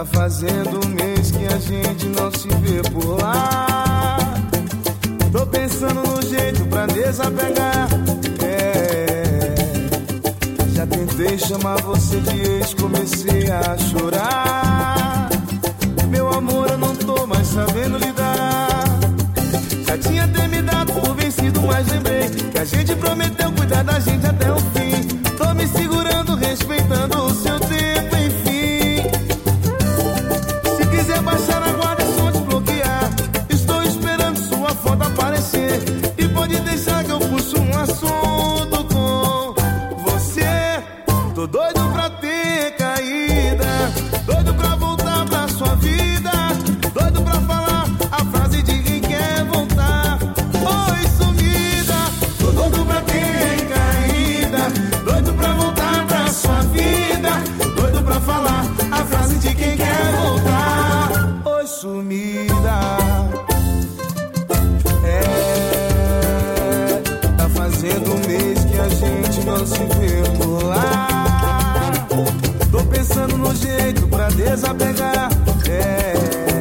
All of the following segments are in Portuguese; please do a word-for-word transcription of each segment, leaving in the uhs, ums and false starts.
Tá fazendo um mês que a gente não se vê por lá. Tô pensando no jeito pra desapegar. É, já tentei chamar você de ex, comecei a chorar. Meu amor, eu não tô mais sabendo lidar. Já tinha até me dado por vencido, mas lembrei que a gente prometeu cuidar da gente até o fim. Tô me segurando, respeitando o seu tempo, enfim. Se quiser baixar a guarda, é só desbloquear. Estou esperando sua foto aparecer. E pode deixar que eu puxo um assunto com você. Tô doido pra ter caída, doido pra voltar pra sua vida, doido pra falar a frase de quem quer voltar. Oi, sumida. Tô doido pra ter caída, doido pra voltar pra sua vida, doido pra falar a frase de quem quer voltar. Oi, sumida. É, tá fazendo um mês que a gente não se vê por lá. Tô pensando no jeito pra desapegar. É,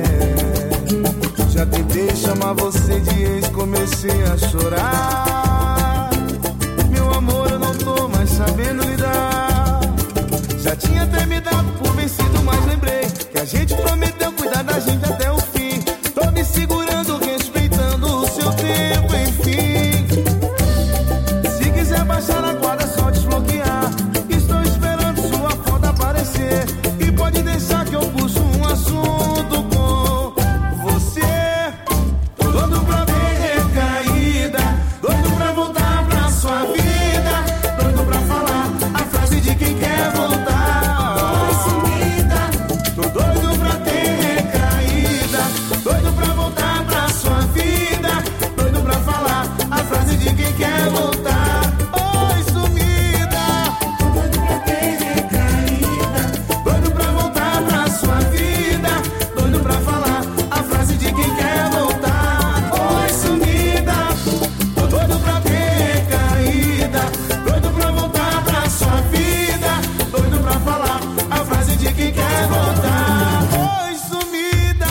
já tentei chamar você de ex, comecei a chorar. Meu amor, eu não tô mais sabendo lidar. Já tinha até me dado por vencido, mas lembrei que a gente prometeu cuidar da gente até o fim. Tô me segurando, respeitando o seu tempo, enfim. Se quiser baixar a guarda, é só desbloquear. Estou esperando sua foto aparecer. E pode deixar que eu puxo um assunto com você. Tô doido pra ter caída, doido pra voltar pra sua vida, doido pra falar a frase de quem quer voltar. Oi, sumida. Tô doido pra ter caída, doido pra voltar pra sua vida, doido pra falar a frase de quem quer voltar. Oi, sumida. Tô doido pra ter caída, doido pra voltar pra sua vida, doido pra falar a frase de quem quer voltar. Oi, sumida. Tô doido pra ter caída, doido pra voltar pra sua vida, doido pra falar a frase de quem quer voltar. Oi, sumida.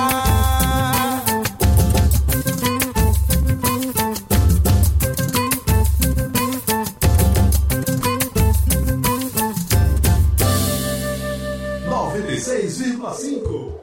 noventa e seis vírgula cinco.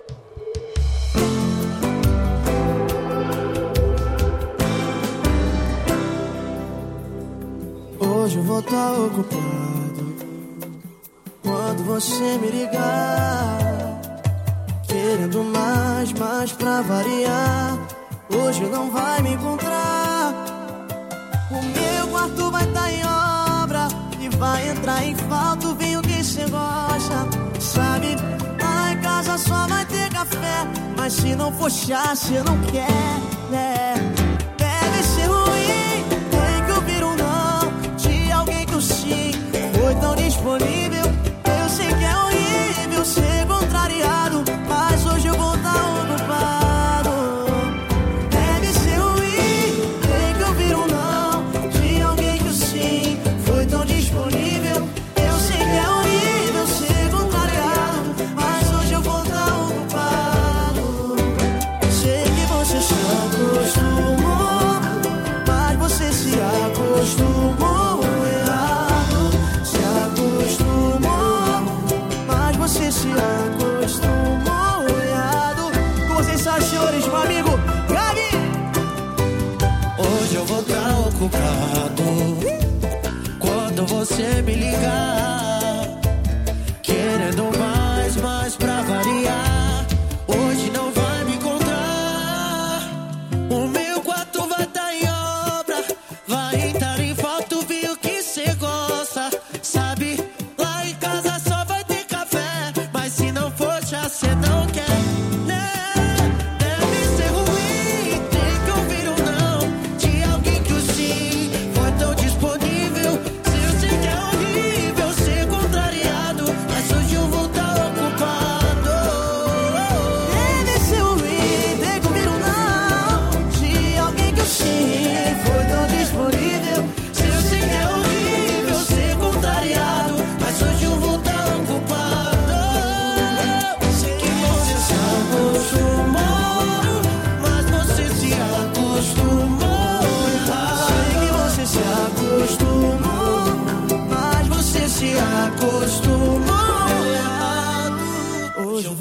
Hoje eu vou estar ocupado quando você me ligar, querendo mais, mais pra variar. Hoje não vai me encontrar. O meu quarto vai estar em obra e vai entrar em falta o vinho que cê gosta. Sabe, lá em casa só vai ter café, mas se não for chá, cê não quer, né? Deve ser ruim, tem que ouvir um não de alguém que o sim foi tão disponível. Eu sei que é horrível ser contrariado, mas hoje eu vou estar ocupado. Deve ser ruim, tem que ouvir um não de alguém que o sim foi tão disponível. Eu sei que é horrível ser contrariado, mas hoje eu vou estar ocupado. Sei que você se acostumou, mas você se acostumou errado. Se acostumou, mas você se acostumou errado. Com sensações, meu amigo Gabi. Hoje eu vou estar ocupado quando você me ligar, querendo mais, mais pra variar. Hoje não vai me encontrar. O meu quarto vai estar em obra, vai entrar em falta o vinho que cê gosta. Sabe, lá em casa só vai ter café, mas se não for chá, cê não quer, né? Deve ser ruim, tem que ouvir um não de alguém que o sim foi tão disponível. Se eu sei que é horrível ser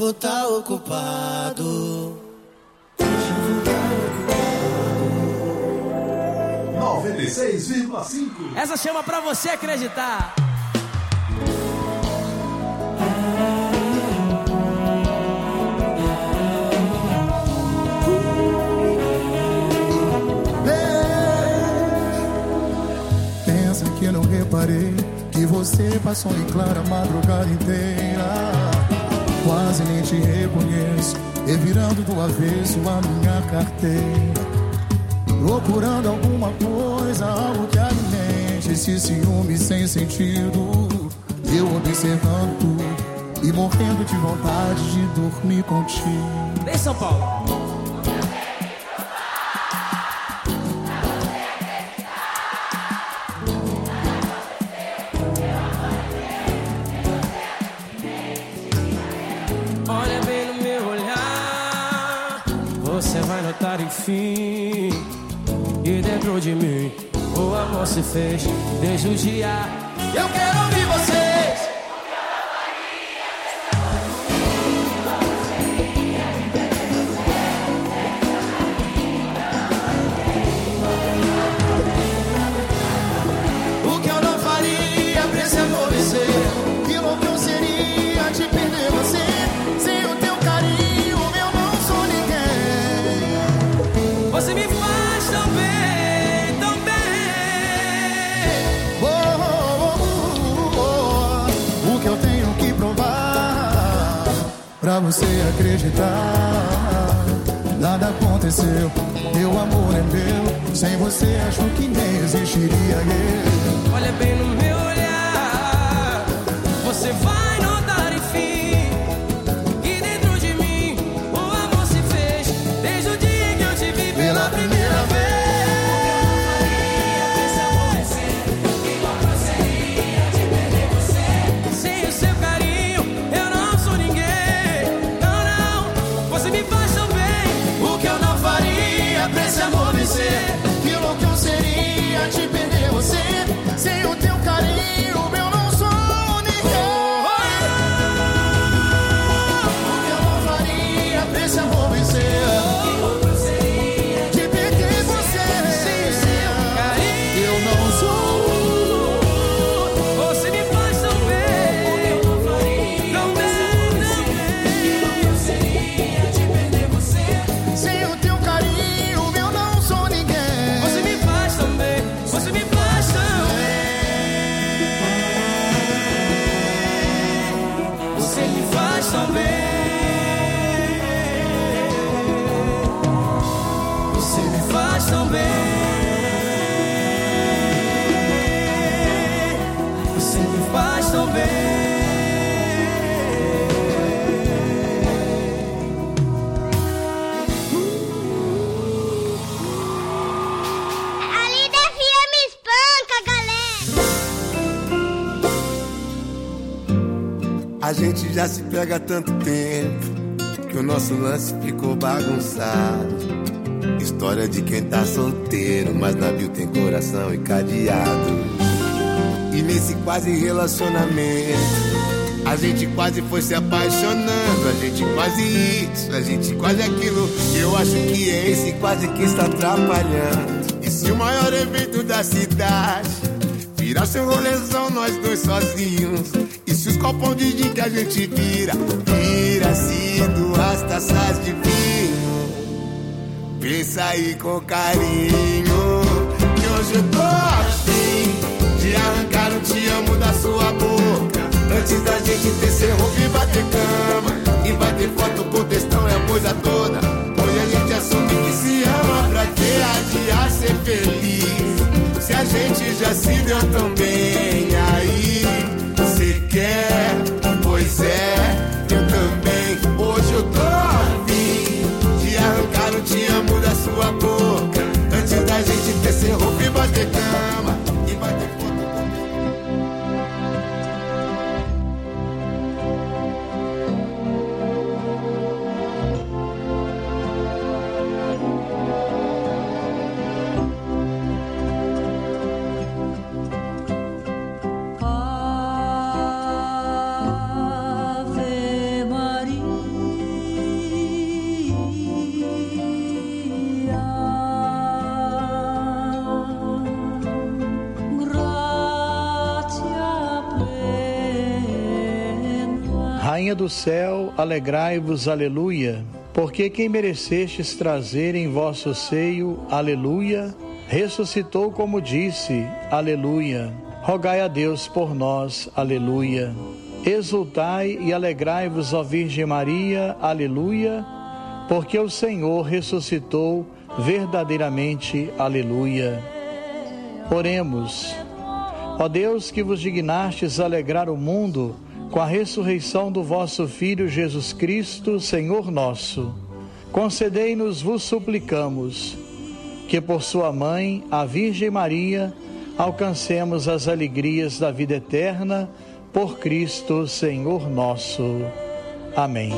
vou tá ocupado. noventa e seis vírgula cinco. Essa chama pra você acreditar. Pensa que eu não reparei que você passou em clara a madrugada inteira. Quase nem te reconheço, revirando do avesso a minha carteira, procurando alguma coisa, algo que alimente esse ciúme sem sentido. Eu observando tudo e morrendo de vontade de dormir contigo. Vem, São Paulo. Olha bem no meu olhar, você vai notar enfim. E dentro de mim o amor se fez desde o dia. Eu quero ouvir vocês. O que eu não faria pra esse amor vencer? Que louco eu seria de perder você. Sem o teu carinho eu não sou ninguém. Você me faz tão bem, tão bem. Oh, oh, oh, oh. O que eu tenho que provar pra você acreditar? Nada aconteceu, meu amor é meu. Sem você acho que nem existiria eu. Olha bem no meu olhar, você vai notar enfim. E dentro de mim o amor se fez desde o dia que eu te vi pela primeira vez. Sem o seu carinho eu não sou ninguém. Não, não, você me faz tão bem. O que eu não faria pra esse amor vencer? Que louco eu seria de perder você. Sem o teu carinho eu não sou ninguém. O que eu não faria pra esse amor vencer? De perder você. Sem o seu carinho Eu não sou. você me faz tão bem. Tão bem, tão bem. Sem o teu carinho eu não sou ninguém. Você me faz tão bem. Você me faz tão bem. Você me faz tão bem. Você me faz tão bem. Você me faz tão bem. A Líder F M espanca, galera. A gente já se pega há tanto tempo que o nosso lance ficou bagunçado. História de quem tá solteiro, mas navio tem coração e cadeado. E nesse quase relacionamento a gente quase foi se apaixonando. A gente quase isso, a gente quase aquilo. Eu acho que é esse quase que está atrapalhando. E se o maior evento da cidade virar seu rolezão, nós dois sozinhos? E se os copão de gin que a gente vira vira-se duas taças de vinho? Pensa aí com carinho, que hoje eu tô afim de arrancar um te amo da sua boca, antes da gente tecer roupa e bater cama, e bater foto com textão e a coisa toda. Hoje a gente assume que se ama pra ter adiar ser feliz. Se a gente já se deu tão bem, aí cê quer? Pois é, eu também. Hoje eu tô afim de arrancar o te amo da sua boca, antes da gente tecer roupa e bater cama, e bater foto. Rainha do céu, alegrai-vos, aleluia, porque quem merecestes trazer em vosso seio, aleluia, ressuscitou como disse, aleluia. Rogai a Deus por nós, aleluia. Exultai e alegrai-vos, ó Virgem Maria, aleluia, porque o Senhor ressuscitou verdadeiramente, aleluia. Oremos. Ó Deus, que vos dignastes alegrar o mundo com a ressurreição do vosso Filho Jesus Cristo, Senhor nosso, concedei-nos, vos suplicamos, que por sua mãe, a Virgem Maria, alcancemos as alegrias da vida eterna, por Cristo, Senhor nosso. Amém.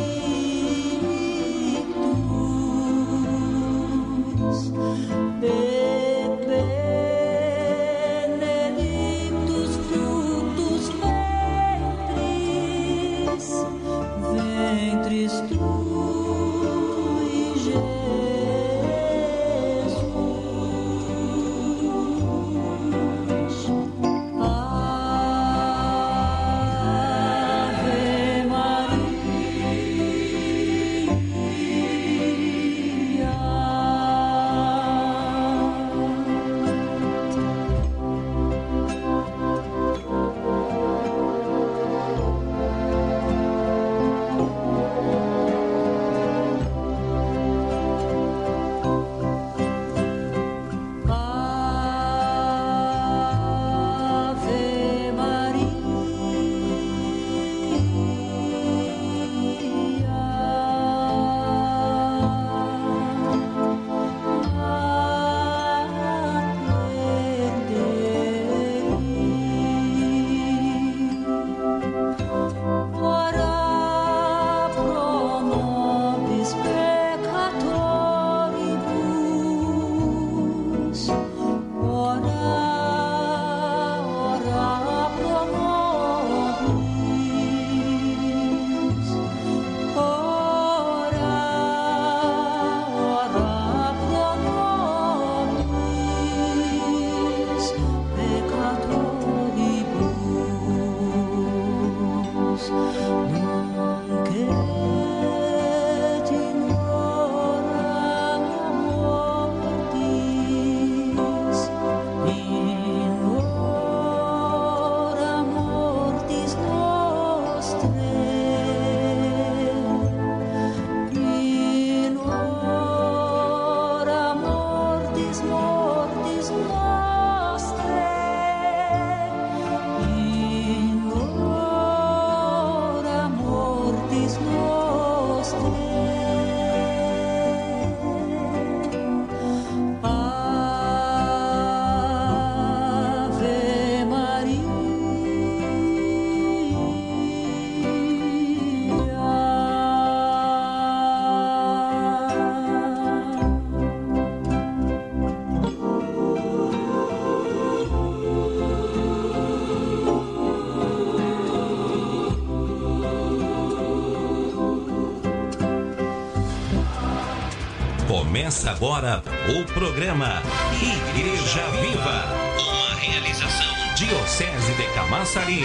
Começa agora o programa Igreja Viva, uma realização Diocese de Camaçari.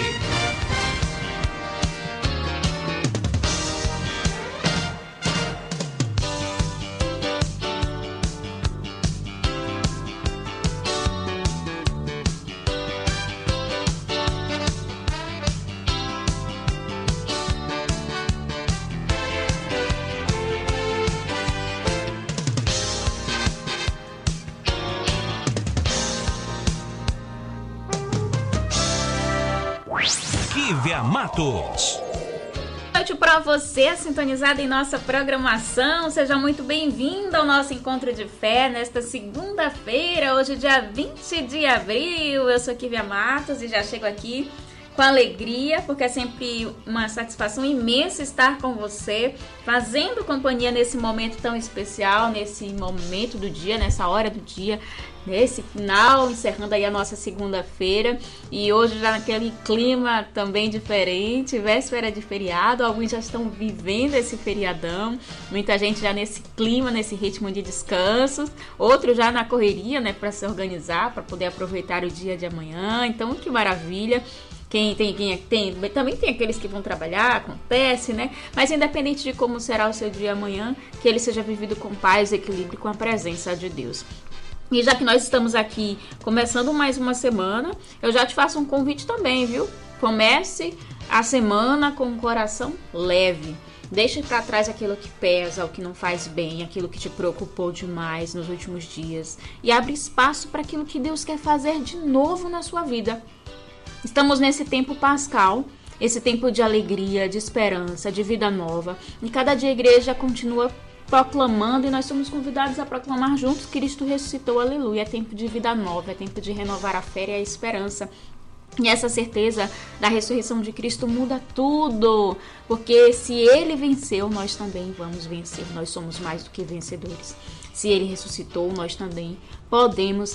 Matos. Boa noite para você, sintonizado em nossa programação. Seja muito bem-vindo ao nosso encontro de fé nesta segunda-feira, hoje dia vinte de abril. Eu sou Kívia Matos e já chego aqui com alegria, porque é sempre uma satisfação imensa estar com você, fazendo companhia nesse momento tão especial, nesse momento do dia, nessa hora do dia, nesse final, encerrando aí a nossa segunda-feira, e hoje já naquele clima também diferente, véspera de feriado, alguns já estão vivendo esse feriadão, muita gente já nesse clima, nesse ritmo de descanso, outros já na correria, né, para se organizar, para poder aproveitar o dia de amanhã. Então, que maravilha! Quem tem, quem tem, também tem aqueles que vão trabalhar, acontece, né? Mas independente de como será o seu dia amanhã, que ele seja vivido com paz, equilíbrio, com a presença de Deus. E já que nós estamos aqui começando mais uma semana, eu já te faço um convite também, viu? Comece a semana com um coração leve. Deixe para trás aquilo que pesa, o que não faz bem, aquilo que te preocupou demais nos últimos dias. E abre espaço para aquilo que Deus quer fazer de novo na sua vida. Estamos nesse tempo pascal, esse tempo de alegria, de esperança, de vida nova. E cada dia a igreja continua proclamando e nós somos convidados a proclamar juntos: Cristo ressuscitou, aleluia. É tempo de vida nova, é tempo de renovar a fé e a esperança. E essa certeza da ressurreição de Cristo muda tudo, porque se Ele venceu, nós também vamos vencer. Nós somos mais do que vencedores. Se Ele ressuscitou, nós também podemos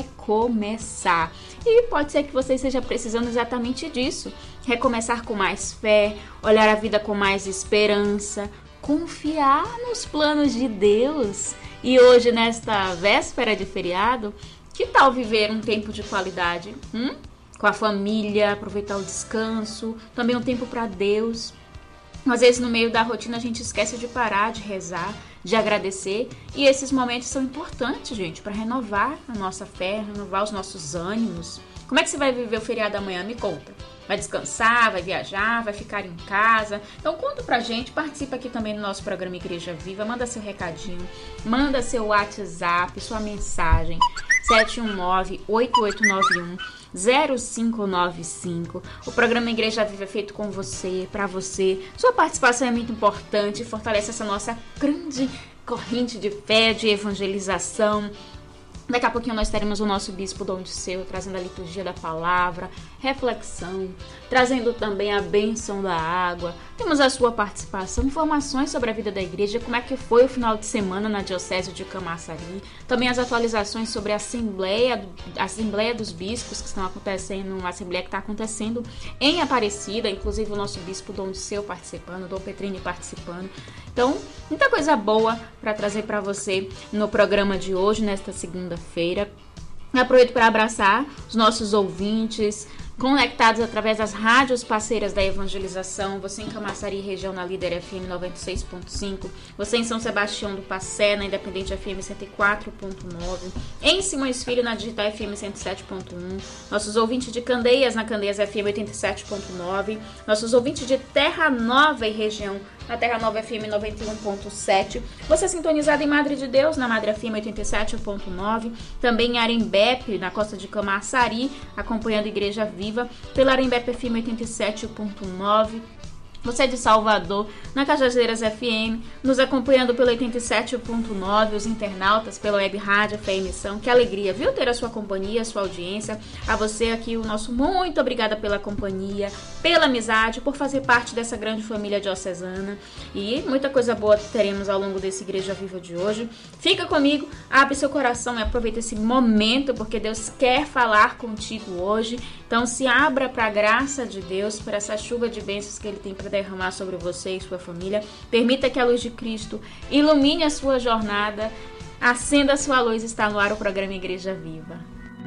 recomeçar. E pode ser que você esteja precisando exatamente disso. Recomeçar com mais fé, olhar a vida com mais esperança, confiar nos planos de Deus. E hoje, nesta véspera de feriado, que tal viver um tempo de qualidade? Hum? Com a família, aproveitar o descanso, também um tempo para Deus. Às vezes no meio da rotina a gente esquece de parar, de rezar, de agradecer. E esses momentos são importantes, gente, para renovar a nossa fé, renovar os nossos ânimos. Como é que você vai viver o feriado amanhã? Me conta. Vai descansar, vai viajar, vai ficar em casa? Então conta pra gente, participa aqui também no nosso programa Igreja Viva, manda seu recadinho, manda seu WhatsApp, sua mensagem, sete um nove, oito oito nove um, zero cinco nove cinco. O programa Igreja Viva é feito com você, pra você. Sua participação é muito importante, fortalece essa nossa grande corrente de fé, de evangelização. Daqui a pouquinho nós teremos o nosso Bispo Dom Disseu trazendo a liturgia da palavra, reflexão, trazendo também a bênção da água. Temos a sua participação, informações sobre a vida da igreja, como é que foi o final de semana na Diocese de Camaçari. Também as atualizações sobre a Assembleia, a Assembleia dos Bispos que estão acontecendo, uma Assembleia que está acontecendo em Aparecida, inclusive o nosso Bispo Dom Disseu participando, Dom Petrini participando. Então, muita coisa boa para trazer para você no programa de hoje, nesta segunda-feira. Aproveito para abraçar os nossos ouvintes conectados através das rádios parceiras da evangelização. Você em Camaçari, região na Líder F M noventa e seis ponto cinco. Você em São Sebastião do Passé, na Independente F M cento e quatro ponto nove. Em Simões Filho, na Digital F M cento e sete ponto um. Nossos ouvintes de Candeias, na Candeias F M oitenta e sete ponto nove. Nossos ouvintes de Terra Nova e região, na Terra Nova F M noventa e um ponto sete. Você sintonizado em Madre de Deus, na Madre F M oitenta e sete ponto nove. Também em Arembepe, na costa de Camaçari, acompanhando a Igreja Viva pela Arembepe F M oitenta e sete ponto nove. Você é de Salvador, na Cajazeiras F M, nos acompanhando pelo oitenta e sete ponto nove, os internautas pela Web Rádio Fé e Missão. Que alegria, viu, ter a sua companhia, a sua audiência. A você aqui, o nosso muito obrigada pela companhia, pela amizade, por fazer parte dessa grande família diocesana. E muita coisa boa teremos ao longo desse Igreja Viva de hoje. Fica comigo, abre seu coração e aproveita esse momento, porque Deus quer falar contigo hoje. Então se abra para a graça de Deus, para essa chuva de bênçãos que Ele tem para derramar sobre você e sua família. Permita que a luz de Cristo ilumine a sua jornada. Acenda a sua luz. Está no ar o programa Igreja Viva.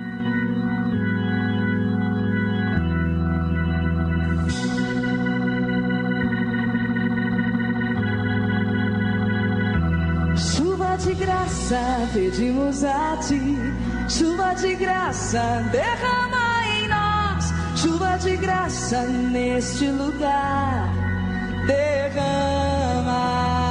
Chuva de graça, pedimos a ti. Chuva de graça, derrama em nós. Chuva de graça neste lugar, derrama.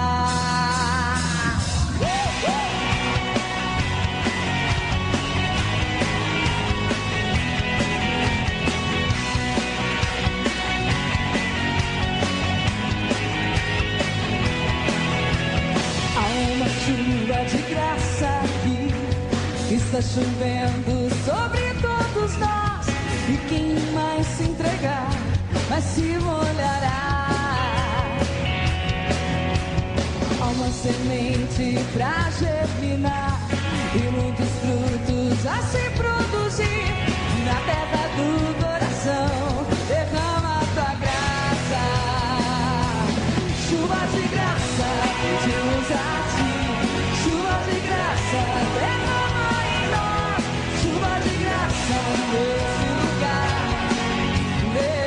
Há uma chuva de graça aqui, está chovendo sobre todos nós. E quem mais se entregar, mais se molhará. Há uma semente pra germinar e muitos frutos a se produzir. Na terra do coração, derrama a tua graça. Chuva de graça, pedimos a ti. Chuva de graça, derrama em nós. Chuva de graça, nesse lugar.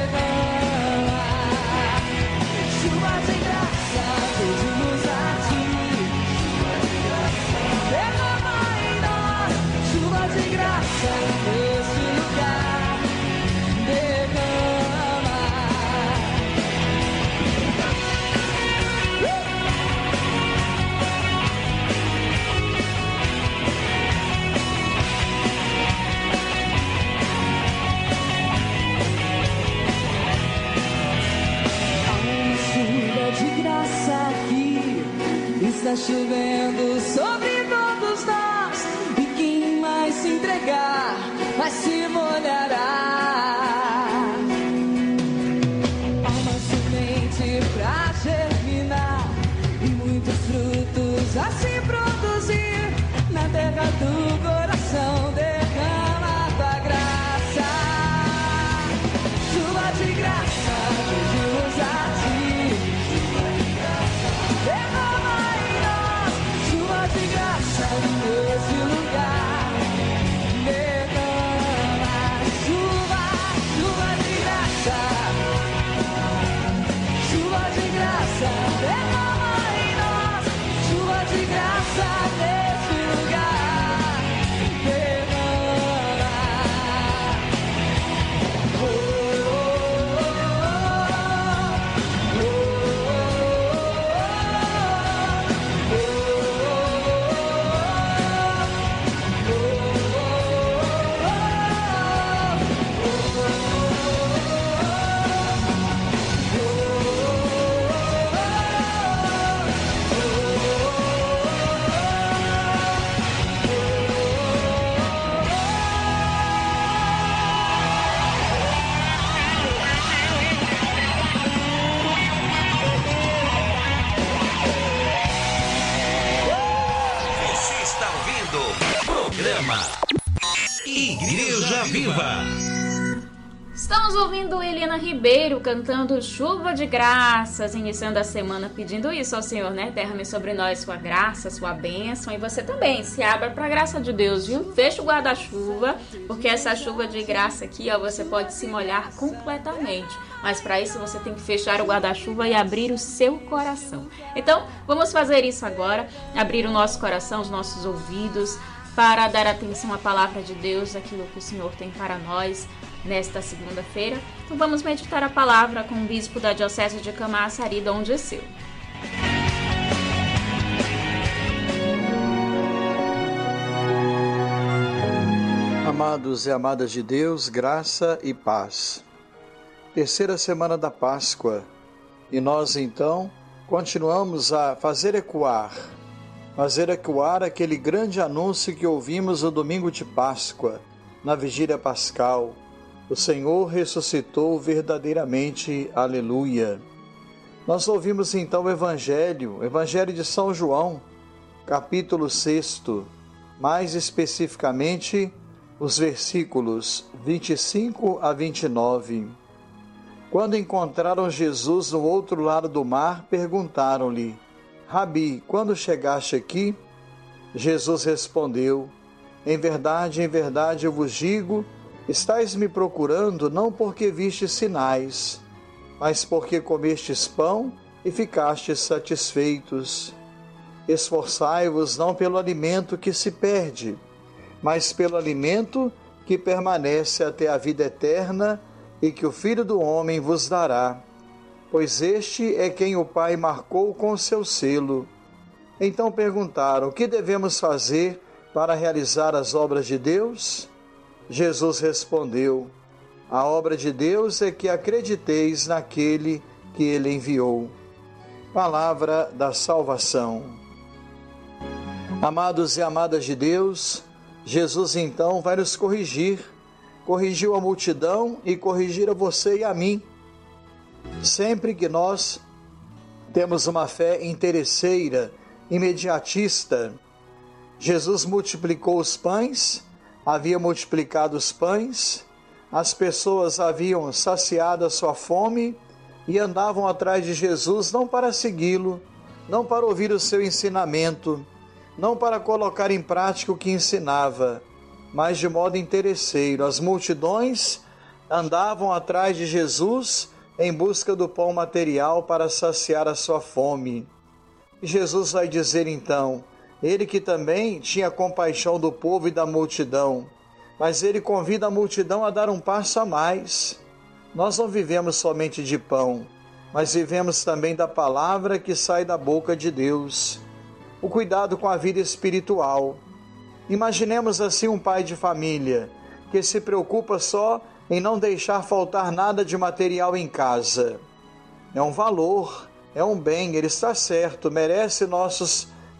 está chovendo sobre todos nós, e quem mais se entregar vai se molhará. Há uma semente pra germinar e muitos frutos a se produzir na terra do coração. Derrama a tua graça, chuva de graça, beijos a ti. Derrama em nós, chuva de graça nesse lugar. Derrama chuva, chuva de graça, chuva de graça. Derrama em nós, chuva de graça nesse lugar. Derrama. Oh, oh, oh, Você está ouvindo o programa Igreja Viva. Estamos ouvindo Helena Ribeiro cantando Chuva de Graças, iniciando a semana pedindo isso ao Senhor, né? Derrame sobre nós sua graça, sua bênção, e você também se abra para a graça de Deus, viu? Fecha o guarda-chuva, porque essa chuva de graça aqui, ó, você pode se molhar completamente. Mas para isso você tem que fechar o guarda-chuva e abrir o seu coração. Então, vamos fazer isso agora, abrir o nosso coração, os nossos ouvidos, para dar atenção à palavra de Deus, aquilo que o Senhor tem para nós nesta segunda-feira. Então vamos meditar a palavra com o bispo da Diocese de Camaçari, Dom Dirceu. Amados e amadas de Deus, graça e paz. Terceira semana da Páscoa, e nós então continuamos a fazer ecoar, fazer ecoar aquele grande anúncio que ouvimos no domingo de Páscoa, na vigília pascal. O Senhor ressuscitou verdadeiramente, aleluia. Nós ouvimos então o Evangelho, o Evangelho de São João, capítulo seis, mais especificamente os versículos vinte e cinco a vinte e nove. Quando encontraram Jesus no outro lado do mar, perguntaram-lhe: Rabi, quando chegaste aqui? Jesus respondeu: Em verdade, em verdade eu vos digo, estais me procurando não porque vistes sinais, mas porque comestes pão e ficastes satisfeitos. Esforçai-vos não pelo alimento que se perde, mas pelo alimento que permanece até a vida eterna e que o Filho do Homem vos dará, pois este é quem o Pai marcou com o seu selo. Então perguntaram: o que devemos fazer para realizar as obras de Deus? Jesus respondeu: a obra de Deus é que acrediteis naquele que Ele enviou. Palavra da salvação. Amados e amadas de Deus, Jesus então vai nos corrigir. Corrigiu a multidão e corrigir a você e a mim. Sempre que nós temos uma fé interesseira, imediatista, Jesus multiplicou os pães, havia multiplicado os pães, as pessoas haviam saciado a sua fome e andavam atrás de Jesus não para segui-lo, não para ouvir o seu ensinamento, não para colocar em prática o que ensinava, mas de modo interesseiro. As multidões andavam atrás de Jesus em busca do pão material para saciar a sua fome. E Jesus vai dizer então, ele que também tinha compaixão do povo e da multidão, mas ele convida a multidão a dar um passo a mais. Nós não vivemos somente de pão, mas vivemos também da palavra que sai da boca de Deus. O cuidado com a vida espiritual. Imaginemos assim um pai de família que se preocupa só em não deixar faltar nada de material em casa. É um valor, é um bem, ele está certo, merece nossos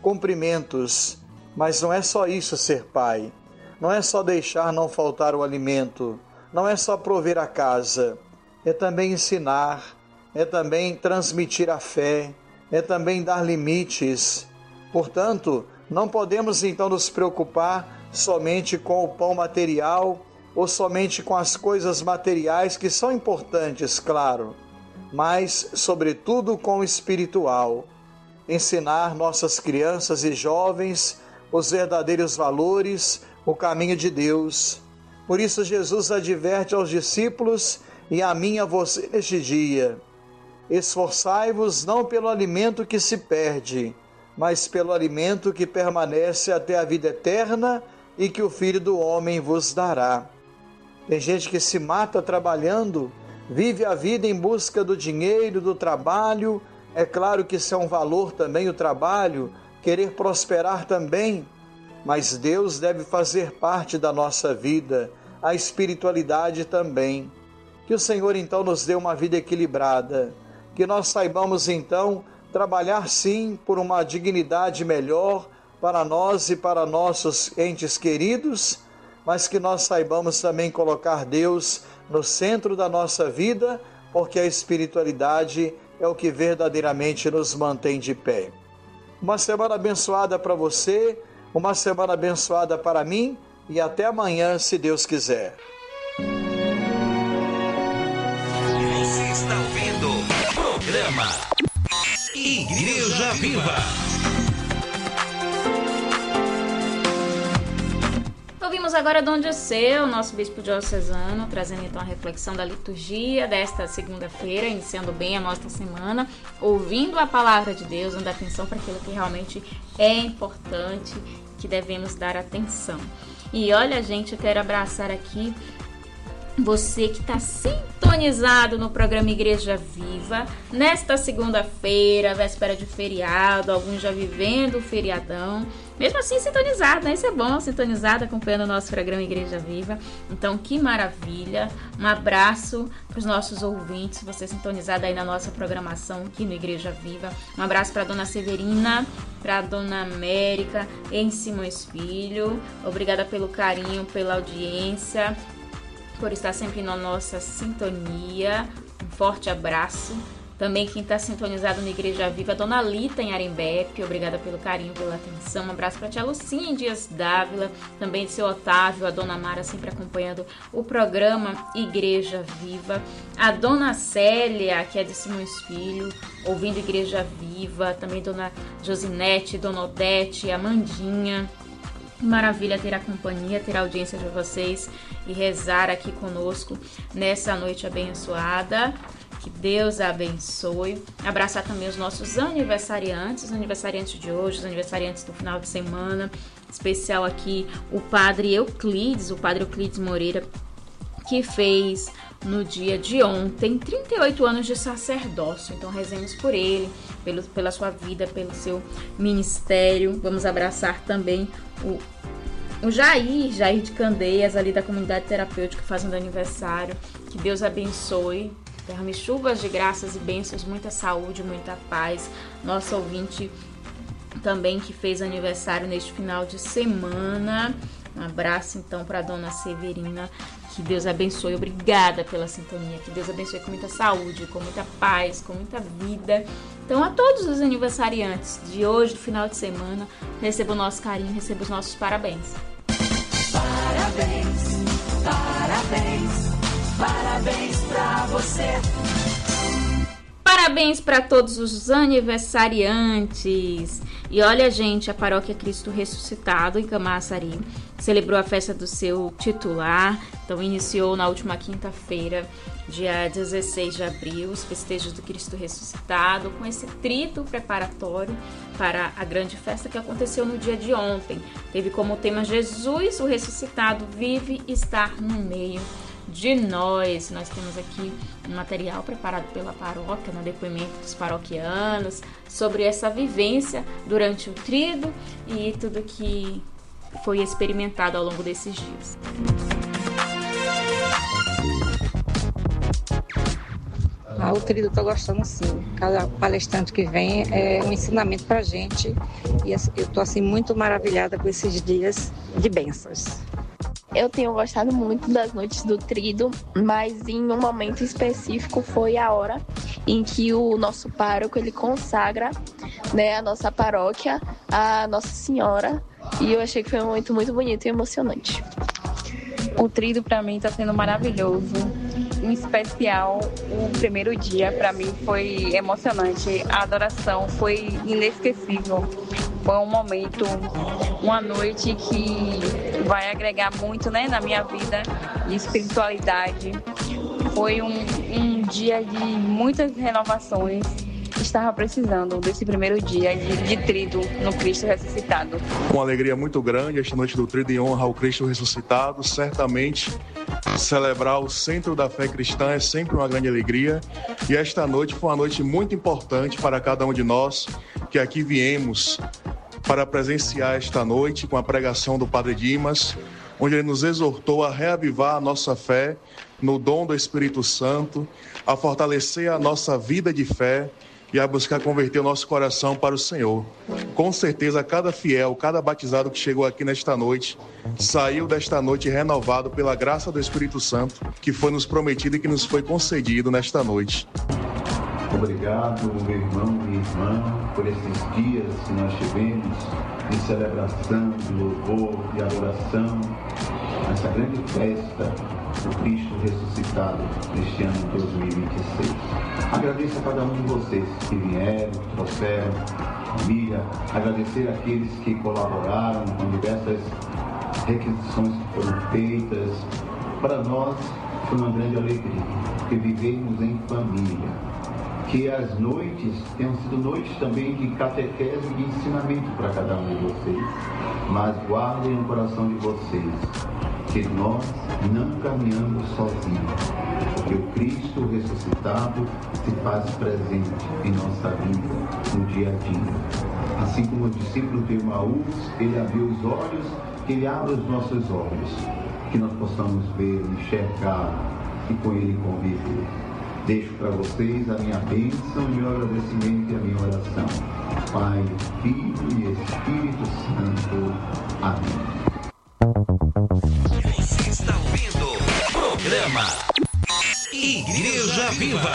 cumprimentos. Mas não é só isso ser pai. Não é só deixar não faltar o alimento. Não é só prover a casa. É também ensinar. É também transmitir a fé. É também dar limites. Portanto, não podemos então nos preocupar somente com o pão material ou somente com as coisas materiais que são importantes, claro, mas, sobretudo, com o espiritual. Ensinar nossas crianças e jovens os verdadeiros valores, o caminho de Deus. Por isso, Jesus adverte aos discípulos e a mim e a você neste dia: esforçai-vos não pelo alimento que se perde, mas pelo alimento que permanece até a vida eterna e que o Filho do Homem vos dará. Tem gente que se mata trabalhando, vive a vida em busca do dinheiro, do trabalho. É claro que isso é um valor também, o trabalho, querer prosperar também, mas Deus deve fazer parte da nossa vida, a espiritualidade também. Que o Senhor então nos dê uma vida equilibrada, que nós saibamos então trabalhar sim por uma dignidade melhor para nós e para nossos entes queridos, mas que nós saibamos também colocar Deus no centro da nossa vida, porque a espiritualidade é o que verdadeiramente nos mantém de pé. Uma semana abençoada para você, uma semana abençoada para mim e até amanhã, se Deus quiser. Você está ouvindo o programa Igreja Viva. Ouvimos agora Dom Dirceu, nosso bispo diocesano, trazendo então a reflexão da liturgia desta segunda-feira, iniciando bem a nossa semana, ouvindo a palavra de Deus, dando atenção para aquilo que realmente é importante, que devemos dar atenção. E olha, gente, eu quero abraçar aqui você que está sintonizado no programa Igreja Viva, nesta segunda-feira, véspera de feriado, alguns já vivendo o feriadão, mesmo assim sintonizado, né? Isso é bom, sintonizado, acompanhando o nosso programa Igreja Viva. Então, que maravilha! Um abraço para os nossos ouvintes, você sintonizado aí na nossa programação aqui no Igreja Viva. Um abraço para a dona Severina, para a dona América, em Simões Filho. Obrigada pelo carinho, pela audiência, por estar sempre na nossa sintonia. Um forte abraço. Também quem está sintonizado na Igreja Viva, a dona Lita em Arembepe, obrigada pelo carinho, pela atenção. Um abraço para a tia Lucinha em Dias Dávila, também de seu Otávio, a dona Mara sempre acompanhando o programa Igreja Viva. A dona Célia, que é de Simões Filho, ouvindo Igreja Viva. Também dona Josinete, dona Odete, Amandinha. Maravilha ter a companhia, ter a audiência de vocês e rezar aqui conosco nessa noite abençoada. Que Deus a abençoe. Abraçar também os nossos aniversariantes, os aniversariantes de hoje, os aniversariantes do final de semana. Especial aqui o padre Euclides, o padre Euclides Moreira, que fez no dia de ontem trinta e oito anos de sacerdócio. Então rezemos por ele, pelo, pela sua vida, pelo seu ministério. Vamos abraçar também o, o Jair, Jair de Candeias, ali da comunidade terapêutica, fazendo aniversário. Que Deus abençoe, derrame chuvas de graças e bênçãos, muita saúde, muita paz. Nosso ouvinte também que fez aniversário neste final de semana. Um abraço então para a dona Severina. Que Deus abençoe, obrigada pela sintonia. Que Deus abençoe com muita saúde, com muita paz, com muita vida. Então, a todos os aniversariantes de hoje, do final de semana, receba o nosso carinho, receba os nossos parabéns. Parabéns, parabéns, parabéns pra você. Parabéns para todos os aniversariantes. E olha, gente, a Paróquia Cristo Ressuscitado em Camaçari celebrou a festa do seu titular. Então iniciou na última quinta-feira, dia dezesseis de abril, os festejos do Cristo Ressuscitado, com esse trito preparatório para a grande festa que aconteceu no dia de ontem. Teve como tema Jesus, o ressuscitado, vive estar no meio de nós. Nós temos aqui um material preparado pela paróquia, no depoimento dos paroquianos, sobre essa vivência durante o tríduo e tudo que foi experimentado ao longo desses dias. Ah, o tríduo eu tô gostando sim. Cada palestrante que vem é um ensinamento pra gente. E eu tô assim muito maravilhada com esses dias de bênçãos. Eu tenho gostado muito das noites do tríduo, mas em um momento específico foi a hora em que o nosso pároco ele consagra, né, a nossa paróquia, a Nossa Senhora, e eu achei que foi um momento muito bonito e emocionante. O tríduo para mim está sendo maravilhoso, em especial o primeiro dia para mim foi emocionante, a adoração foi inesquecível. Foi um momento, uma noite que vai agregar muito, né, na minha vida de espiritualidade. Foi um, um dia de muitas renovações. Estava precisando desse primeiro dia de, de tríduo no Cristo ressuscitado. Uma alegria muito grande esta noite do tríduo em honra ao Cristo ressuscitado. Certamente celebrar o centro da fé cristã é sempre uma grande alegria. E esta noite foi uma noite muito importante para cada um de nós que aqui viemos para presenciar esta noite com a pregação do Padre Dimas, onde ele nos exortou a reavivar a nossa fé no dom do Espírito Santo, a fortalecer a nossa vida de fé e a buscar converter o nosso coração para o Senhor. Com certeza, cada fiel, cada batizado que chegou aqui nesta noite, saiu desta noite renovado pela graça do Espírito Santo, que foi nos prometido e que nos foi concedido nesta noite. Obrigado, meu irmão e irmã, por esses dias que nós tivemos de celebração, de louvor, de adoração, essa grande festa do Cristo ressuscitado neste ano de dois mil e vinte e seis. Agradeço a cada um de vocês que vieram, que trouxeram família, agradecer àqueles que colaboraram com diversas requisições que foram feitas. Para nós foi uma grande alegria, que vivemos em família. Que as noites tenham sido noites também de catequese e de ensinamento para cada um de vocês. Mas guardem no coração de vocês que nós não caminhamos sozinhos, porque o Cristo ressuscitado se faz presente em nossa vida, no dia a dia. Assim como o discípulo de Emaús, ele abriu os olhos, que ele abra os nossos olhos, que nós possamos ver, enxergar e com ele conviver. Deixo para vocês a minha bênção, o meu agradecimento e a minha oração. Pai, Filho e Espírito Santo. Amém. Você está ouvindo o programa Igreja Viva.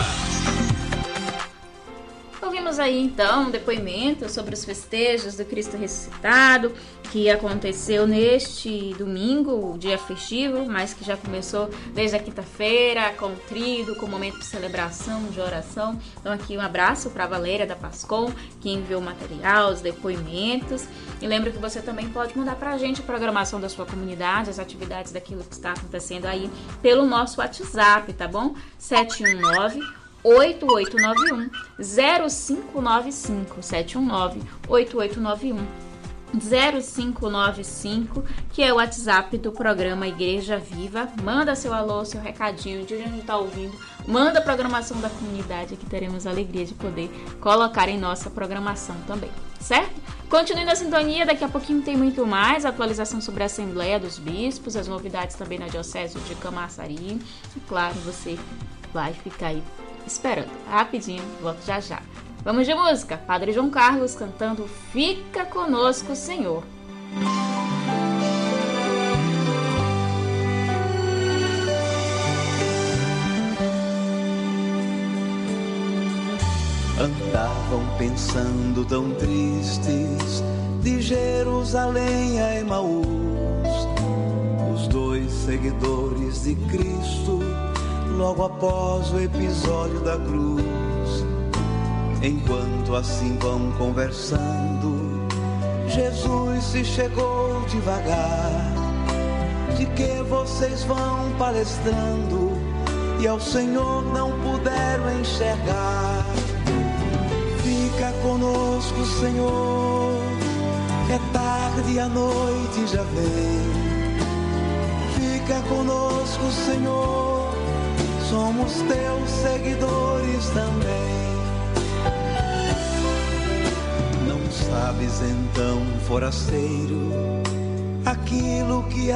Ouvimos aí então um depoimento sobre os festejos do Cristo ressuscitado, que aconteceu neste domingo, o dia festivo, mas que já começou desde a quinta-feira, com o tríduo, com o momento de celebração, de oração. Então aqui um abraço para a Valéria da Pascom, que enviou o material, os depoimentos. E lembra que você também pode mandar para a gente a programação da sua comunidade, as atividades daquilo que está acontecendo aí, pelo nosso WhatsApp, tá bom? sete um nove, oito oito nove um, zero cinco nove cinco, sete um nove, oito oito nove um, zero cinco nove cinco, que é o WhatsApp do programa Igreja Viva. Manda seu alô, seu recadinho, de onde está ouvindo, manda a programação da comunidade, que teremos a alegria de poder colocar em nossa programação também, certo? Continue na sintonia, daqui a pouquinho tem muito mais, atualização sobre a Assembleia dos Bispos, as novidades também na Diocese de Camaçari. E claro, você vai ficar aí esperando. Rapidinho, volto já já. Vamos de música. Padre João Carlos cantando Fica Conosco, Senhor. Andavam pensando tão tristes de Jerusalém a Emaús, os dois seguidores de Cristo, logo após o episódio da cruz. Enquanto assim vão conversando, Jesus se chegou devagar. De que vocês vão palestrando e ao Senhor não puderam enxergar? Fica conosco, Senhor, é tarde e a noite já vem. Fica conosco, Senhor, somos teus seguidores também. Não sabes então, forasteiro, aquilo que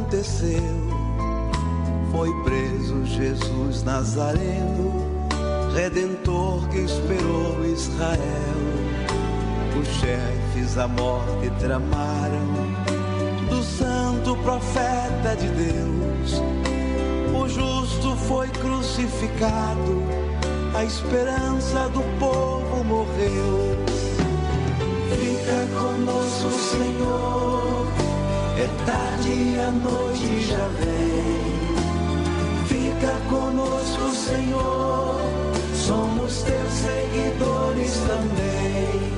aconteceu. Foi preso Jesus Nazareno, Redentor que esperou Israel. Os chefes a morte tramaram do santo profeta de Deus. O justo foi crucificado, a esperança do povo morreu. Fica conosco, Senhor, é tarde e a noite já vem. Fica conosco, Senhor, somos teus seguidores também.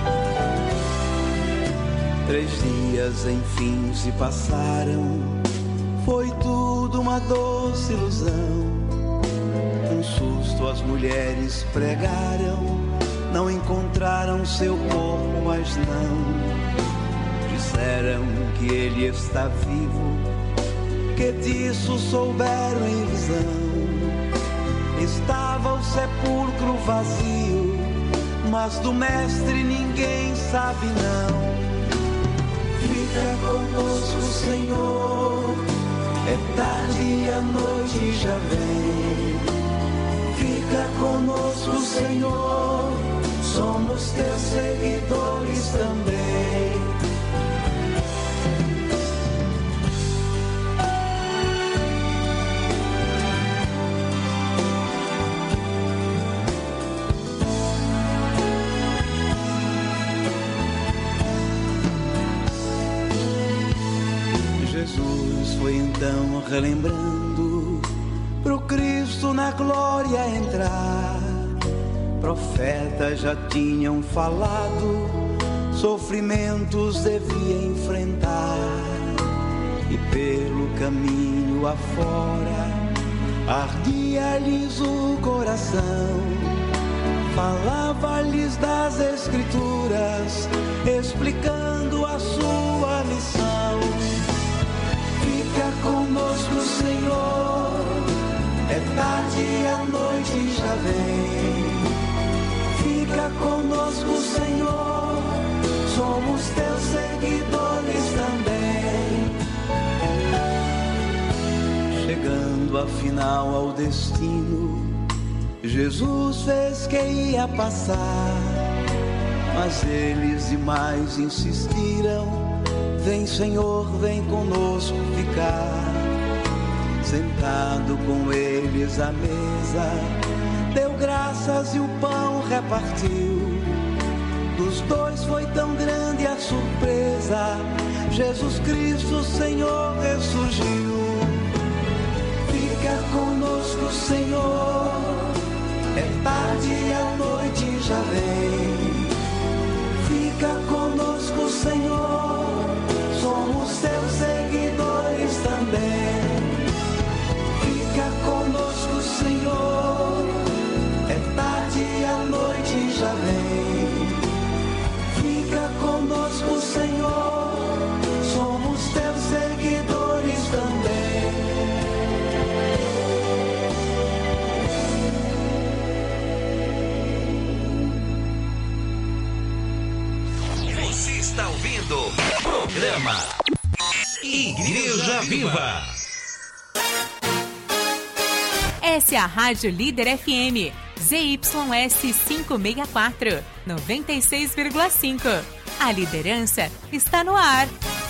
Três dias enfim se passaram, foi tudo uma doce ilusão. Um susto as mulheres pregaram, não encontraram seu corpo, mas não. Disseram que ele está vivo, que disso souberam em visão. Estava o sepulcro vazio, mas do mestre ninguém sabe não. Fica conosco, Senhor, é tarde e a noite já vem. Fica conosco, Senhor, somos teus seguidores também. Jesus foi então relembrando pro Cristo na glória entrar. Profetas já tinham falado, sofrimentos devia enfrentar. E pelo caminho afora, ardia-lhes o coração. Falava-lhes das Escrituras, explicando a sua lição. Fica conosco, Senhor, é tarde e a noite já vem. Fica conosco, Senhor, somos teus seguidores também. Chegando afinal ao destino, Jesus fez que ia passar, mas eles demais insistiram. Vem, Senhor, vem conosco ficar. Sentado com eles à mesa, deu graças e o pão repartiu. Dos dois foi tão grande a surpresa, Jesus Cristo, Senhor, ressurgiu. Fica conosco, Senhor, é tarde e a noite já vem. Fica conosco, Senhor, somos teus seguidores também. Fica conosco, Senhor, é tarde e a noite já vem. Fica conosco, Senhor, somos teus seguidores também. Você está ouvindo o programa Igreja Viva. Essa é a Rádio Líder F M, Z Y S quinhentos e sessenta e quatro, noventa e seis vírgula cinco. A liderança está no ar.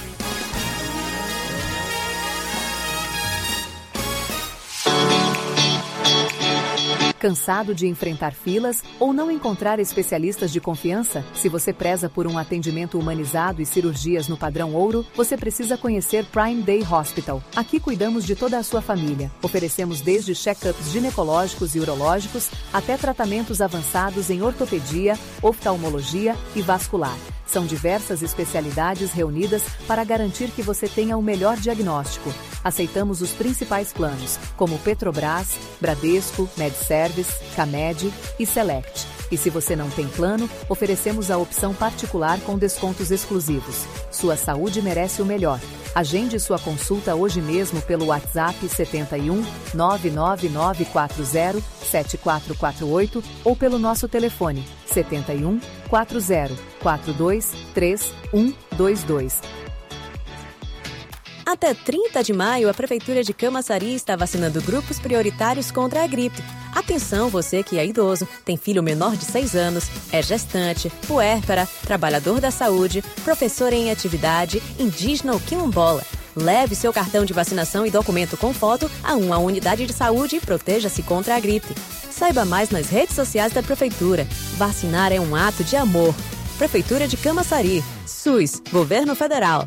Cansado de enfrentar filas ou não encontrar especialistas de confiança? Se você preza por um atendimento humanizado e cirurgias no padrão ouro, você precisa conhecer Prime Day Hospital. Aqui cuidamos de toda a sua família. Oferecemos desde check-ups ginecológicos e urológicos até tratamentos avançados em ortopedia, oftalmologia e vascular. São diversas especialidades reunidas para garantir que você tenha o melhor diagnóstico. Aceitamos os principais planos, como Petrobras, Bradesco, MedService, Camed e Select. E se você não tem plano, oferecemos a opção particular com descontos exclusivos. Sua saúde merece o melhor. Agende sua consulta hoje mesmo pelo WhatsApp sete um nove nove nove quatro zero sete quatro quatro oito ou pelo nosso telefone sete um quatro zero quatro dois três um dois dois. Até trinta de maio, a Prefeitura de Camaçari está vacinando grupos prioritários contra a gripe. Atenção, você que é idoso, tem filho menor de seis anos, é gestante, puérpera, trabalhador da saúde, professor em atividade, indígena ou quilombola. Leve seu cartão de vacinação e documento com foto a uma unidade de saúde e proteja-se contra a gripe. Saiba mais nas redes sociais da Prefeitura. Vacinar é um ato de amor. Prefeitura de Camaçari. SUS. Governo Federal.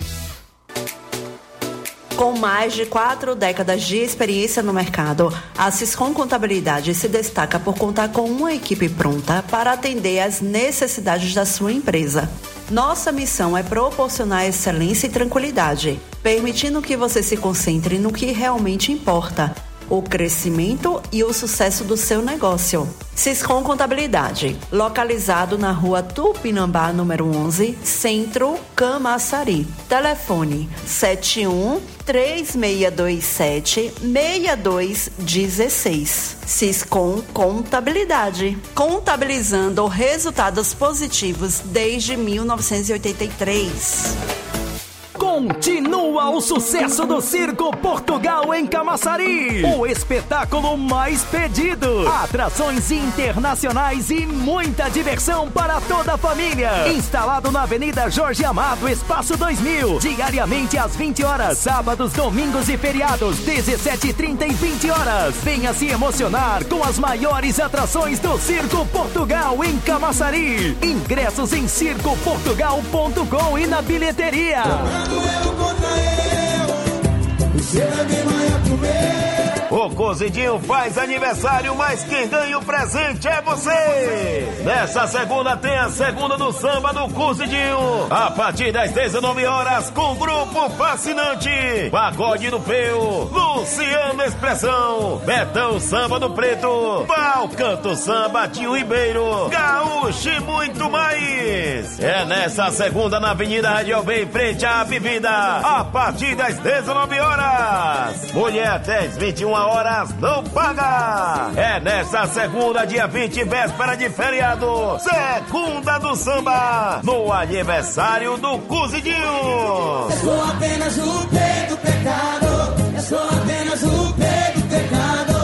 Com mais de quatro décadas de experiência no mercado, a Siscom Contabilidade se destaca por contar com uma equipe pronta para atender às necessidades da sua empresa. Nossa missão é proporcionar excelência e tranquilidade, permitindo que você se concentre no que realmente importa, o crescimento e o sucesso do seu negócio. Siscom Contabilidade, localizado na rua Tupinambá, número onze, Centro, Camaçari. Telefone sete um, três seis dois sete, seis dois um seis. Siscom Contabilidade, contabilizando resultados positivos desde mil novecentos e oitenta e três. Continua o sucesso do Circo Portugal em Camaçari. O espetáculo mais pedido. Atrações internacionais e muita diversão para toda a família. Instalado na Avenida Jorge Amado, Espaço dois mil. Diariamente às vinte horas. Sábados, domingos e feriados, dezessete e trinta e vinte horas. Venha se emocionar com as maiores atrações do Circo Portugal em Camaçari. Ingressos em circo portugal ponto com e na bilheteria. O Cozidinho faz aniversário, mas quem ganha o presente é você! Nessa segunda tem a segunda do samba do Cozidinho, a partir das dezenove horas, com grupo fascinante, Pagode do Peu, Luciano Expressão, Betão Samba do Preto, Val Canto Samba, Tio Ribeiro, Gaúcho e muito mais! É nessa segunda na Avenida Radial Bem, frente à Bebida, a partir das dezenove horas. Mulher até as vinte e uma horas não paga. É nessa segunda, dia vinte, véspera de feriado, segunda do samba, no aniversário do Cozidinho. Eu sou apenas o pé do pecado. Eu sou apenas o pé do pecado.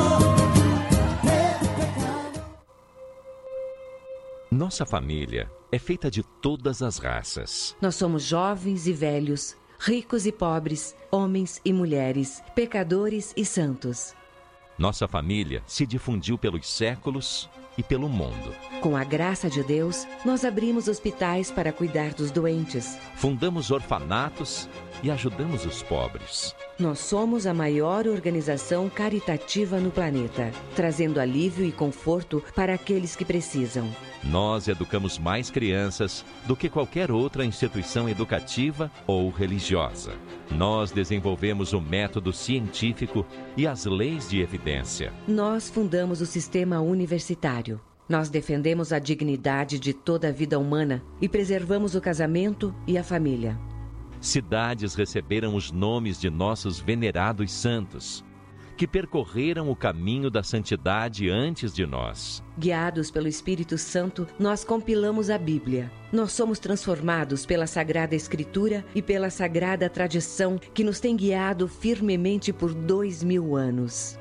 Nossa família é feita de todas as raças. Nós somos jovens e velhos, ricos e pobres, homens e mulheres, pecadores e santos. Nossa família se difundiu pelos séculos e pelo mundo. Com a graça de Deus, nós abrimos hospitais para cuidar dos doentes. Fundamos orfanatos e ajudamos os pobres. Nós somos a maior organização caritativa no planeta, trazendo alívio e conforto para aqueles que precisam. Nós educamos mais crianças do que qualquer outra instituição educativa ou religiosa. Nós desenvolvemos o método científico e as leis de evidência. Nós fundamos o sistema universitário. Nós defendemos a dignidade de toda a vida humana e preservamos o casamento e a família. Cidades receberam os nomes de nossos venerados santos, que percorreram o caminho da santidade antes de nós. Guiados pelo Espírito Santo, nós compilamos a Bíblia. Nós somos transformados pela Sagrada Escritura e pela Sagrada Tradição, que nos tem guiado firmemente por dois mil anos.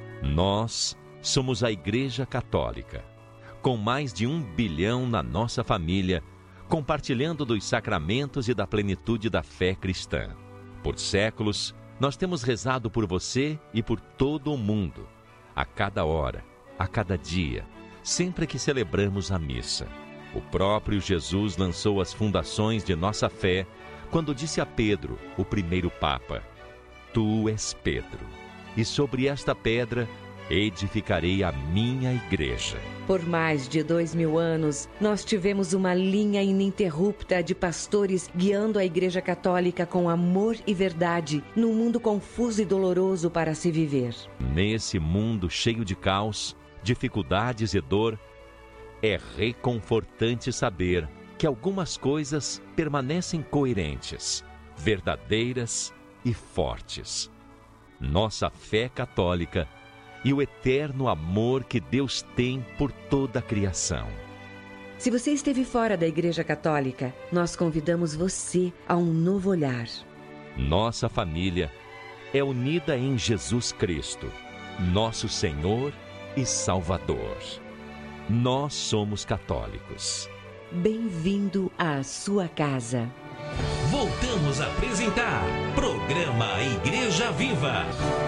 Nós somos a Igreja Católica, com mais de um bilhão na nossa família, compartilhando dos sacramentos e da plenitude da fé cristã. Por séculos, nós temos rezado por você e por todo o mundo, a cada hora, a cada dia, sempre que celebramos a missa. O próprio Jesus lançou as fundações de nossa fé quando disse a Pedro, o primeiro Papa: Tu és Pedro, e sobre esta pedra edificarei a minha igreja. Por mais de dois mil anos, nós tivemos uma linha ininterrupta de pastores guiando a Igreja Católica com amor e verdade num mundo confuso e doloroso para se viver. Nesse mundo cheio de caos, dificuldades e dor, é reconfortante saber que algumas coisas permanecem coerentes, verdadeiras e fortes. Nossa fé católica e o eterno amor que Deus tem por toda a criação. Se você esteve fora da Igreja Católica, nós convidamos você a um novo olhar. Nossa família é unida em Jesus Cristo, nosso Senhor e Salvador. Nós somos católicos. Bem-vindo à sua casa. Voltamos a apresentar Programa Igreja Viva.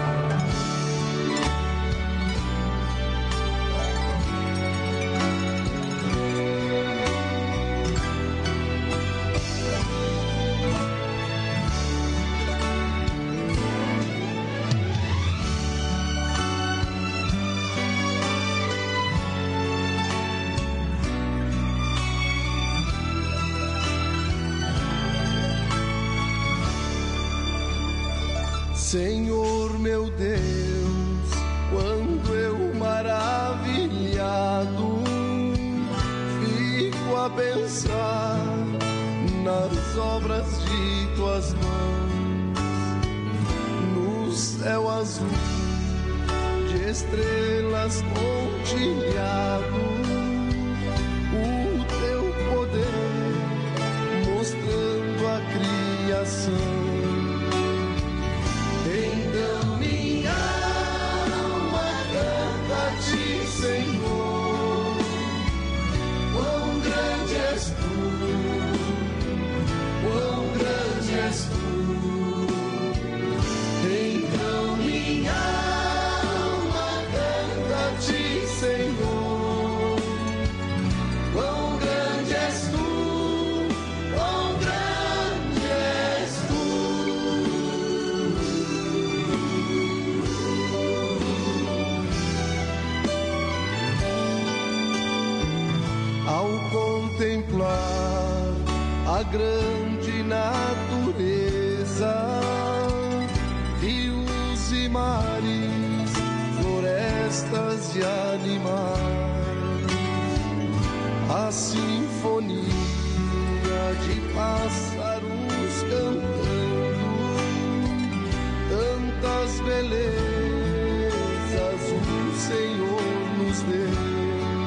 Senhor meu Deus, quando eu maravilhado fico a pensar nas obras de tuas mãos, no céu azul de estrelas pontilhado, o teu poder mostrando a criação. Então minha alma canta a ti, Senhor, quão grande és tu, quão grande és tu. Então minha alma canta a ti, Senhor, quão grande és tu, quão grande és tu. Ao contemplar a grande natureza, rios e mares, florestas e animais, a sinfonia de pássaros cantando, tantas belezas o Senhor nos deu.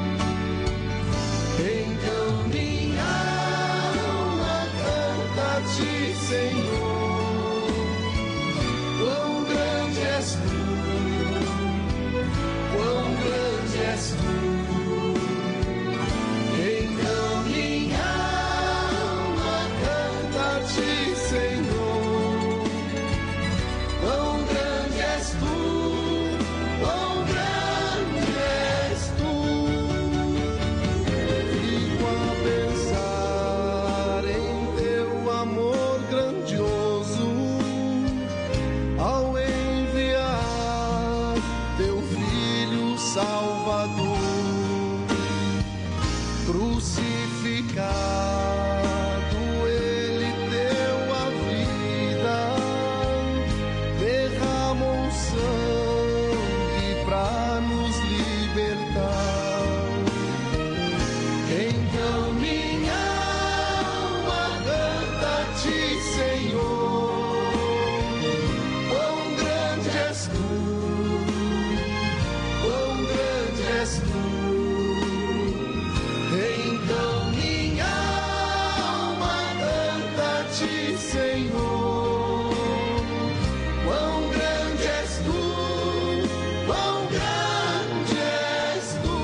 Então minha alma canta a ti, Senhor, quão grande és tu, quão grande és tu. Então minha alma canta a ti, Senhor, quão grande és tu, quão grande és tu. Pensar em teu amor grandioso ao enviar teu Filho Salvador, crucificado ele deu a vida, derramou sangue pra nos libertar. Então minha alma canta a ti, Senhor, quão grande és tu, quão grande és tu. Então minha alma canta a ti, Senhor, quão grande és tu, quão grande és tu.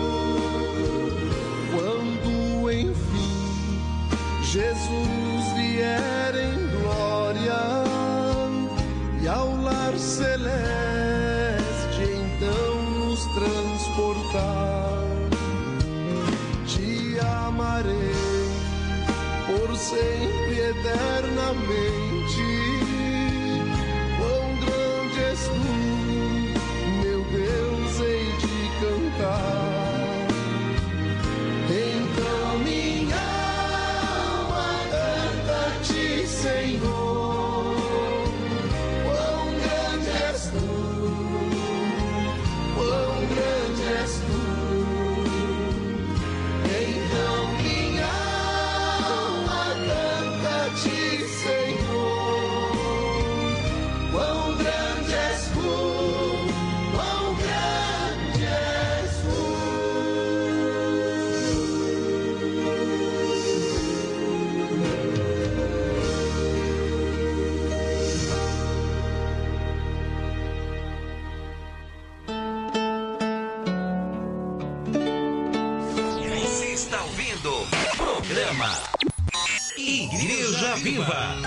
Quando enfim Jesus vier em glória e ao lar celeste então nos transportar, te amarei por sempre eternamente. Quão grande és tu, meu Deus, hei de cantar. Então minha alma canta a ti, Senhor, quão grande és tu, quão grande és tu. Então minha alma canta a ti, Senhor, Programa Igreja Viva.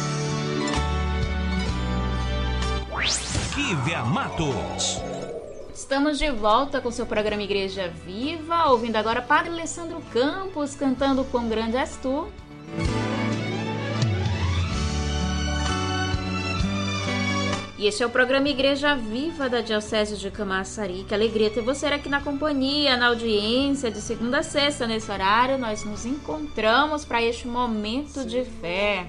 Kívia Matos. Estamos de volta com seu programa Igreja Viva, ouvindo agora Padre Alessandro Campos cantando Quão Grande És Tu. E este é o programa Igreja Viva da Diocese de Camaçari. Que alegria ter você aqui na companhia, na audiência, de segunda a sexta. Nesse horário, nós nos encontramos para este momento de fé.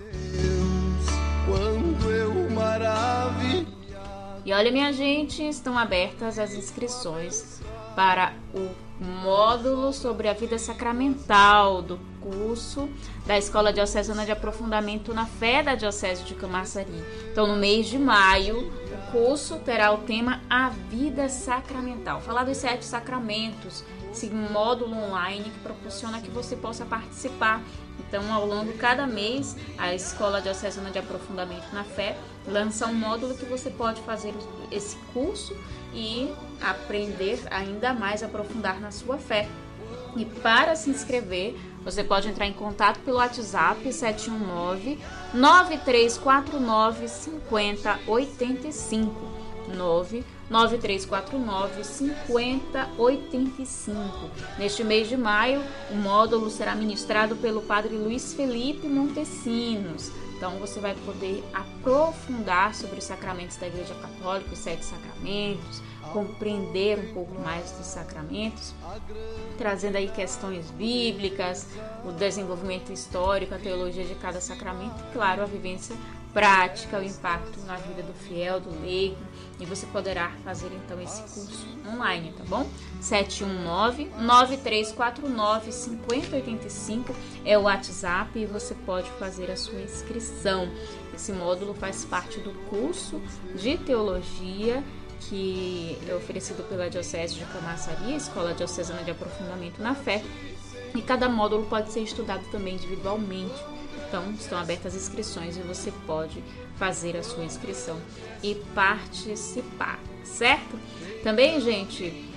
Quando eu maravilho. E olha, minha gente, estão abertas as inscrições para o módulo sobre a vida sacramental do curso da Escola Diocesana de Aprofundamento na Fé da Diocese de Camaçari. Então, no mês de maio, o curso terá o tema A Vida Sacramental. Falar dos sete sacramentos, esse módulo online que proporciona que você possa participar. Então, ao longo de cada mês, a Escola Diocesana de Aprofundamento na Fé lança um módulo que você pode fazer esse curso e aprender ainda mais, aprofundar na sua fé. E para se inscrever, você pode entrar em contato pelo WhatsApp sete um nove, nove três quatro nove, cinco zero oito cinco. nove nove três quatro nove, cinco zero oito cinco. Neste mês de maio, o módulo será ministrado pelo Padre Luiz Felipe Montesinos. Então você vai poder aprofundar sobre os sacramentos da Igreja Católica, os sete sacramentos, compreender um pouco mais dos sacramentos, trazendo aí questões bíblicas, o desenvolvimento histórico, a teologia de cada sacramento e, claro, a vivência prática, o impacto na vida do fiel, do leigo. E você poderá fazer então esse curso online, tá bom? sete um nove, nove três quatro nove, cinco zero oito cinco é o WhatsApp e você pode fazer a sua inscrição. Esse módulo faz parte do curso de teologia que é oferecido pela Diocese de Camaçari, Escola Diocesana de Aprofundamento na Fé, e cada módulo pode ser estudado também individualmente. Então, estão abertas as inscrições e você pode fazer a sua inscrição e participar, certo? Também, gente,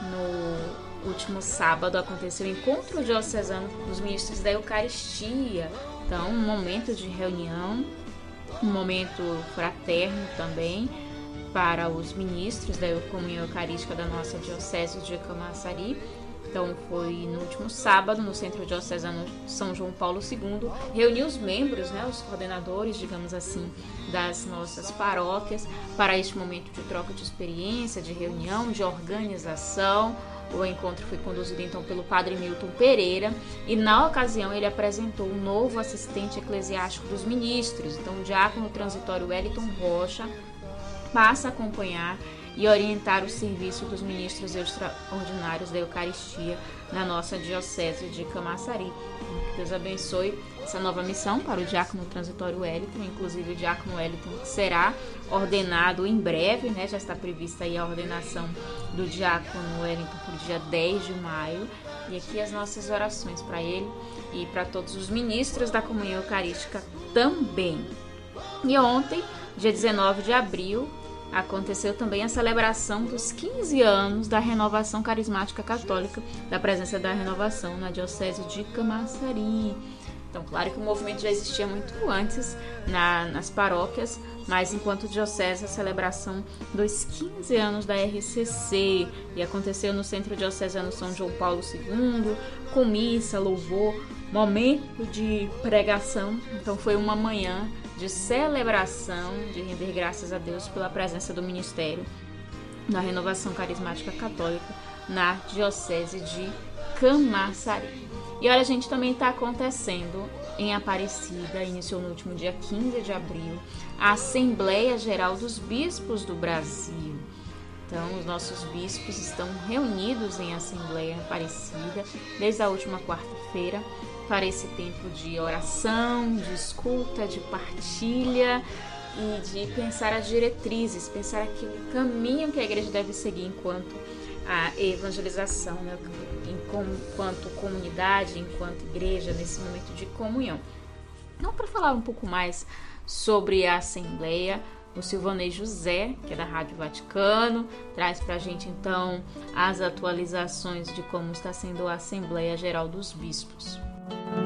no último sábado aconteceu o Encontro Diocesano dos Ministros da Eucaristia. Então, um momento de reunião, um momento fraterno também para os ministros da Comunhão Eucarística da nossa Diocese de Camaçari. Então, foi no último sábado, no Centro Diocesano São João Paulo segundo, reuniu os membros, né, os coordenadores, digamos assim, das nossas paróquias para este momento de troca de experiência, de reunião, de organização. O encontro foi conduzido, então, pelo Padre Milton Pereira e, na ocasião, ele apresentou o novo assistente eclesiástico dos ministros. Então, o diácono transitório Wellington Rocha passa a acompanhar e orientar o serviço dos ministros extraordinários da Eucaristia na nossa Diocese de Camaçari. Que Deus abençoe essa nova missão para o diácono transitório Wellington, inclusive o diácono Wellington será ordenado em breve, né? Já está prevista aí a ordenação do diácono Wellington por dia dez de maio. E aqui as nossas orações para ele e para todos os ministros da Comunhão Eucarística também. E ontem, dia dezenove de abril, aconteceu também a celebração dos quinze anos da Renovação Carismática Católica, da presença da Renovação na Diocese de Camaçari. Então, claro que o movimento já existia muito antes na, nas paróquias, mas enquanto diocese, a celebração dos quinze anos da R C C, e aconteceu no Centro Diocesano São João Paulo segundo, com missa, louvor, momento de pregação. Então, foi uma manhã de celebração, de render graças a Deus pela presença do Ministério da Renovação Carismática Católica na Diocese de Camaçari. E olha, a gente também está acontecendo em Aparecida, iniciou no último dia quinze de abril, a Assembleia Geral dos Bispos do Brasil. Então, os nossos bispos estão reunidos em Assembleia Aparecida desde a última quarta-feira, para esse tempo de oração, de escuta, de partilha e de pensar as diretrizes, pensar aquele caminho que a igreja deve seguir enquanto a evangelização, né? Enquanto comunidade, enquanto igreja, nesse momento de comunhão. Então, para falar um pouco mais sobre a Assembleia, o Silvanei José, que é da Rádio Vaticano, traz para a gente então as atualizações de como está sendo a Assembleia Geral dos Bispos.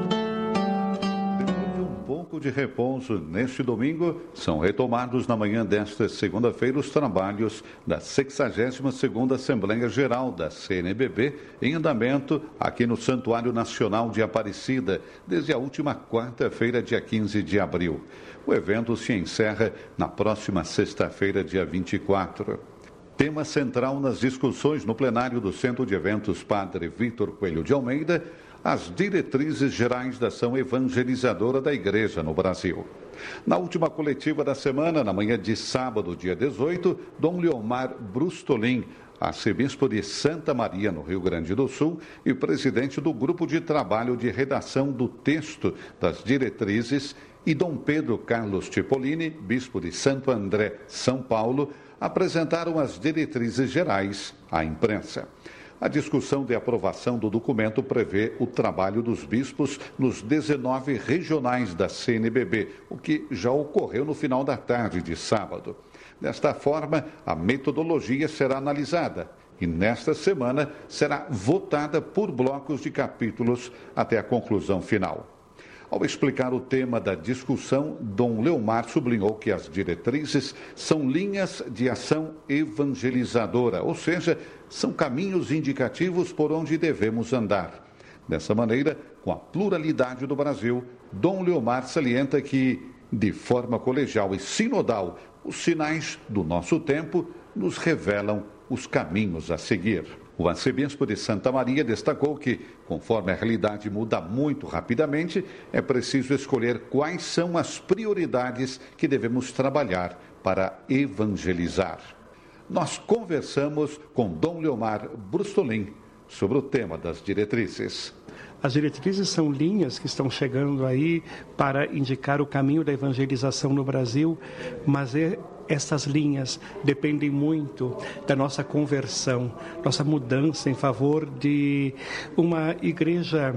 campo de repouso neste domingo, são retomados na manhã desta segunda-feira os trabalhos da sexagésima segunda Assembleia Geral da C N B B, em andamento aqui no Santuário Nacional de Aparecida, desde a última quarta-feira, dia quinze de abril. O evento se encerra na próxima sexta-feira, dia vinte e quatro. Tema central nas discussões no plenário do Centro de Eventos Padre Vítor Coelho de Almeida, as diretrizes gerais da ação evangelizadora da Igreja no Brasil. Na última coletiva da semana, na manhã de sábado, dia dezoito, Dom Leomar Brustolin, arcebispo de Santa Maria, no Rio Grande do Sul, e presidente do grupo de trabalho de redação do texto das diretrizes, e Dom Pedro Carlos Cipollini, bispo de Santo André, São Paulo, apresentaram as diretrizes gerais à imprensa. A discussão de aprovação do documento prevê o trabalho dos bispos nos dezenove regionais da C N B B, o que já ocorreu no final da tarde de sábado. Desta forma, a metodologia será analisada e, nesta semana, será votada por blocos de capítulos até a conclusão final. Ao explicar o tema da discussão, Dom Leomar sublinhou que as diretrizes são linhas de ação evangelizadora, ou seja, são caminhos indicativos por onde devemos andar. Dessa maneira, com a pluralidade do Brasil, Dom Leomar salienta que, de forma colegial e sinodal, os sinais do nosso tempo nos revelam os caminhos a seguir. O arcebispo de Santa Maria destacou que, conforme a realidade muda muito rapidamente, é preciso escolher quais são as prioridades que devemos trabalhar para evangelizar. Nós conversamos com Dom Leomar Brustolin sobre o tema das diretrizes. As diretrizes são linhas que estão chegando aí para indicar o caminho da evangelização no Brasil, mas é, essas linhas dependem muito da nossa conversão, nossa mudança em favor de uma igreja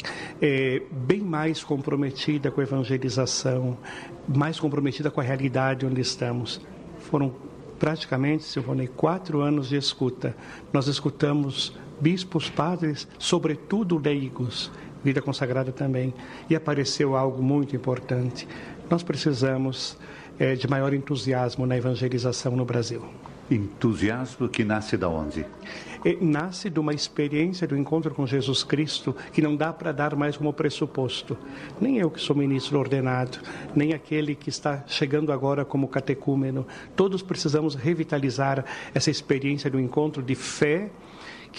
é, bem mais comprometida com a evangelização, mais comprometida com a realidade onde estamos. Foram praticamente, Silvonei, quatro anos de escuta. Nós escutamos bispos, padres, sobretudo leigos, vida consagrada também, e apareceu algo muito importante. Nós precisamos é, de maior entusiasmo na evangelização no Brasil. Entusiasmo que nasce de onde? É, nasce de uma experiência do encontro com Jesus Cristo que não dá para dar mais como pressuposto. Nem eu que sou ministro ordenado, nem aquele que está chegando agora como catecúmeno. Todos precisamos revitalizar essa experiência do encontro de fé